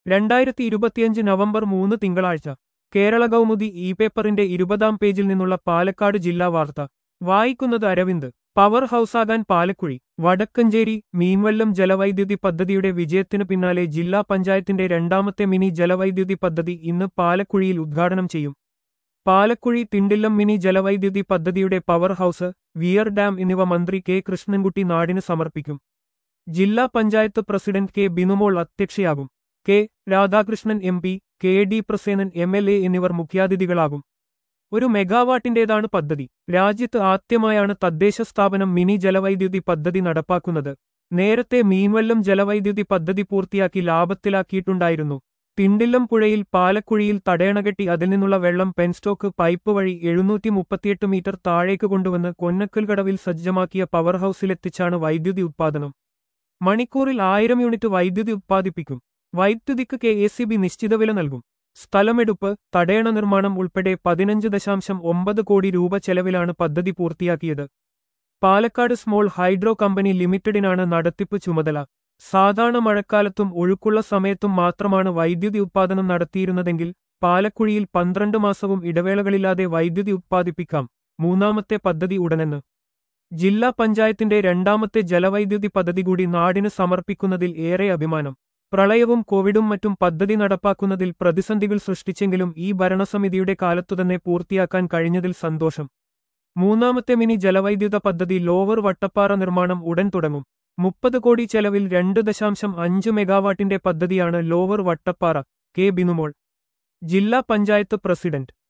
2025 November 3 തിങ്കളാഴ്ച Kerala Kaumudi E പേപ്പറിന്റെ 20-ാം പേജിൽ നിന്നുള്ള പാലക്കാട് ജില്ലാ വാർത്ത വായിക്കുന്നത് അരവിന്ദ്. പവർ ഹൌസാകാൻ പാലക്കുഴി. വടക്കഞ്ചേരി മീൻവല്ലം ജലവൈദ്യുതി പദ്ധതിയുടെ വിജയത്തിനു പിന്നാലെ ജില്ലാ പഞ്ചായത്തിന്റെ രണ്ടാമത്തെ മിനി ജലവൈദ്യുതി പദ്ധതി ഇന്ന് പാലക്കുഴിയിൽ ഉദ്ഘാടനം ചെയ്യും. പാലക്കുഴി തിണ്ടില്ലം മിനി ജലവൈദ്യുതി പദ്ധതിയുടെ പവർ ഹൌസ്, വിയർ ഡാം എന്നിവ മന്ത്രി കെ കൃഷ്ണൻകുട്ടി നാടിന് സമർപ്പിക്കും. ജില്ലാ പഞ്ചായത്ത് പ്രസിഡന്റ് കെ ബിനുമോൾ അധ്യക്ഷയാകും. K Radhakrishnan M P, K D Prasenan MLA എന്നിവർ മുഖ്യാതിഥികളാകും. 1 മെഗാവാട്ടിന്റേതാണ് പദ്ധതി. രാജ്യത്ത് ആദ്യമായാണ് തദ്ദേശ സ്ഥാപനം മിനി ജലവൈദ്യുതി പദ്ധതി നടപ്പാക്കുന്നത്. നേരത്തെ മീൻവല്ലം ജലവൈദ്യുതി പദ്ധതി പൂർത്തിയാക്കി ലാഭത്തിലാക്കിയിട്ടുണ്ടായിരുന്നു. തിണ്ടില്ലം പുഴയിൽ പാലക്കുഴിയിൽ തടയണകെട്ടി അതിൽ നിന്നുള്ള വെള്ളം പെൻസ്റ്റോക്ക് പൈപ്പ് വഴി 738 മീറ്റർ താഴേക്ക് കൊണ്ടുവന്ന് കൊന്നക്കൽകടവിൽ സജ്ജമാക്കിയ പവർ ഹൌസിലെത്തിച്ചാണ് വൈദ്യുതി ഉത്പാദനം. മണിക്കൂറിൽ 1000 യൂണിറ്റ് വൈദ്യുതി ഉത്പാദിപ്പിക്കും. വൈദ്യുതിക്ക് KEB നിശ്ചിത വില നൽകും. സ്ഥലമെടുപ്പ്, തടയണ നിർമ്മാണം ഉൾപ്പെടെ 15.9 കോടി രൂപ ചെലവിലാണ് പദ്ധതി പൂർത്തിയാക്കിയത്. പാലക്കാട് സ്മോൾ ഹൈഡ്രോ കമ്പനി ലിമിറ്റഡിനാണ് നടത്തിപ്പ് ചുമതല. സാധാരണ മഴക്കാലത്തും ഒഴുക്കുള്ള സമയത്തും മാത്രമാണ് വൈദ്യുതി ഉത്പാദനം നടത്തിയിരുന്നതെങ്കിൽ പാലക്കുഴിയിൽ 12 മാസവും ഇടവേളകളില്ലാതെ വൈദ്യുതി ഉത്പാദിപ്പിക്കാം. മൂന്നാമത്തെ പദ്ധതി ഉടനെന്ന്. ജില്ലാ പഞ്ചായത്തിന്റെ രണ്ടാമത്തെ ജലവൈദ്യുതി പദ്ധതി കൂടി നാടിന് സമർപ്പിക്കുന്നതിൽ ഏറെ അഭിമാനം. പ്രളയവും കോവിഡും മറ്റും പദ്ധതി നടപ്പാക്കുന്നതിൽ പ്രതിസന്ധികൾ സൃഷ്ടിച്ചെങ്കിലും ഈ ഭരണസമിതിയുടെ കാലത്തുതന്നെ പൂർത്തിയാക്കാൻ കഴിഞ്ഞതിൽ സന്തോഷം. മൂന്നാമത്തെ മിനി ജലവൈദ്യുത പദ്ധതി ലോവർ വട്ടപ്പാറ നിർമ്മാണം ഉടൻ തുടങ്ങും. 30 കോടി ചെലവിൽ 2.5 മെഗാവാട്ടിന്റെ പദ്ധതിയാണ് ലോവർ വട്ടപ്പാറ. കെ ബിനുമോൾ, ജില്ലാ പഞ്ചായത്ത് പ്രസിഡന്റ്.